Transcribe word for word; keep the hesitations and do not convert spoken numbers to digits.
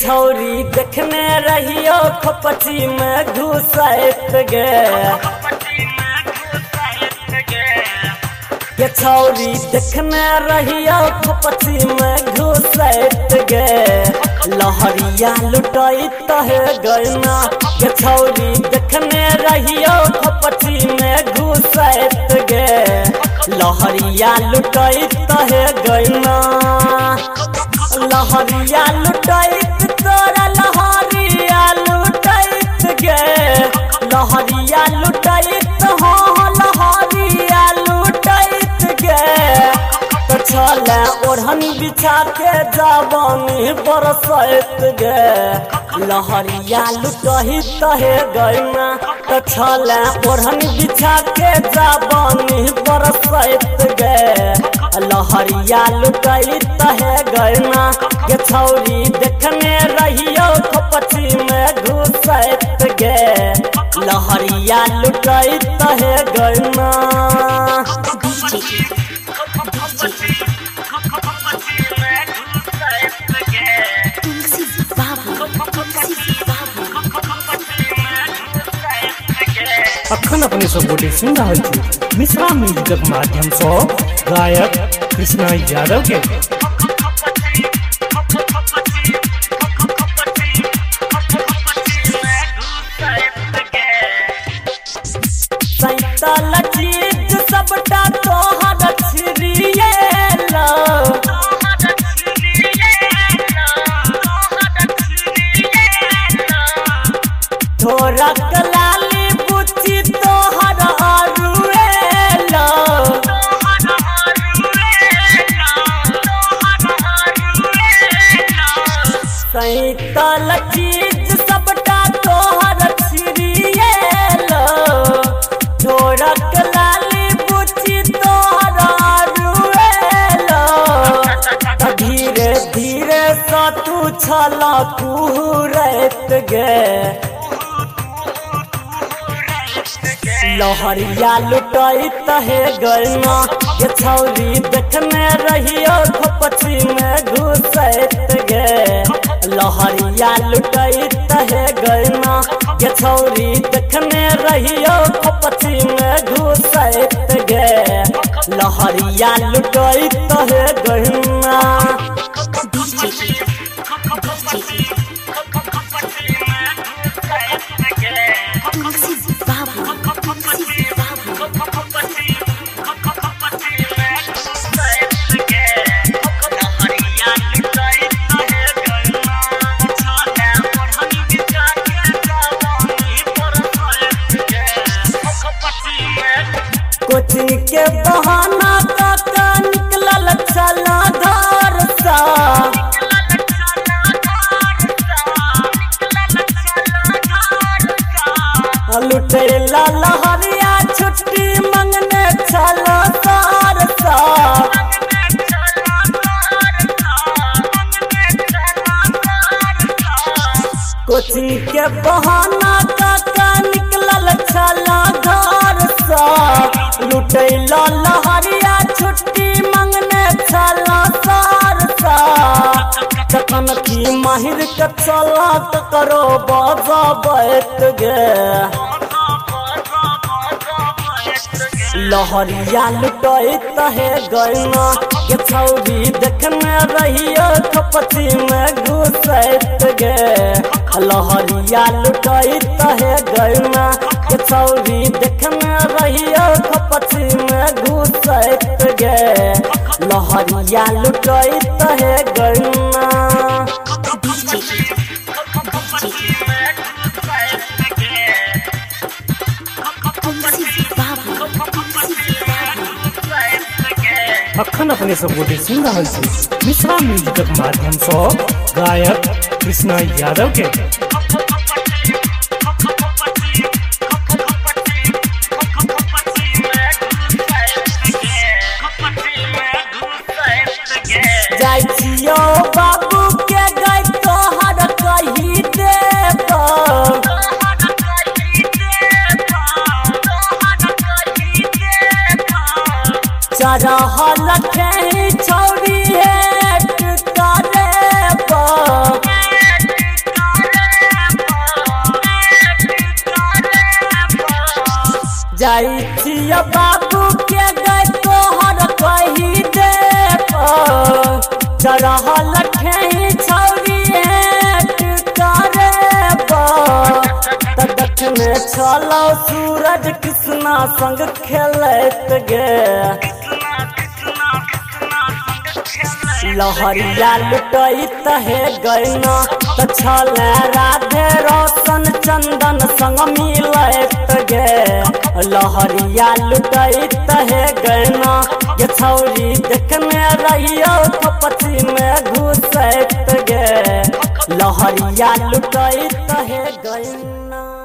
छौरी देखने रहियो खोपची में घुसैत गे ये छौरी देखने रहियो खोपची में घुसैत गे लहरिया लुटैत है गैना ये छौरी देखने रहियो खोपची में घुसैत गे लहरिया लुटैत है गैना लहरिया लुटैत तोरा लहरिया लुटैत गे लहरिया लुटैत हो लहरिया लुटैत गे तो चले ओढ़नी बिछा के जवानी बरसैत गे लहरिया लुटैत है गैना तो चले ओढ़नी बिछा के जवानी बरसैत गे लहरिया लुटैत है गैना ये छौरी देखने रहियो खोपची में घुसैत गे लहरिया लुटैत है गैना अखन अपने सब गोटे सुन रहा छी मिश्रा म्यूजिक माध्यम से गायक कृष्णा यादव के सैतल चीज सबटा तोहर छिरिएला थोड़ा कलाली बुच्ची तोहर आरुएला सैतल चीज सबटा तोहर छिरिएला थोड़ा कलाली बुच्ची तोहर आरुएला धीरे धीरे सा तू छला कुहरैत गे लहरिया लुटैत है गैना ये छौरी देखने रहियो खोपची में घुसैत गे लहरिया लुटैत है गैना ये छौरी देखने रहियो खोपची में घुसैत गे लहरिया लुटैत है गैना कोचिंग के बहाना काका निकलल चला घर सा लुटेला लहरिया छुट्टी मंगने चला घर सा कोचिंग के बहाना काका निकलल चला घर सा लुटैला लहरिया छुट्टी मंगने चला सारसा तखन की माहिर के चला करो बाजा बैठ गे लहरिया लुटैत है गैना ये छौरी देखने रहियो खोपची में घुसैत गे लहरिया लुटैत है गैना ये छौरी देखने रहियो खोपची में घुसैत गे लहरिया लुटैत है गैना अखन अपने सब गोटे सुन रहा छी मिश्रा म्यूजिक माध्यम से गायक कृष्णा यादव के जाय छियो बाबू के गई तोहर कही देब चढ़ल छौरी हेट करे जाई छिया बाबू के गई तोहर कही दे चरह लखे छौरी करे तक में छलो सूरज कृष्णा संग खेलत गे लहरिया लुटैत हे गैना त छले राधे रोशन चंदन संग मिलत गे लहरिया लुटैत हे गैना ये छौरी देखने रहियो कपची में घुसैत गे लहरिया लुटैत हे गैना।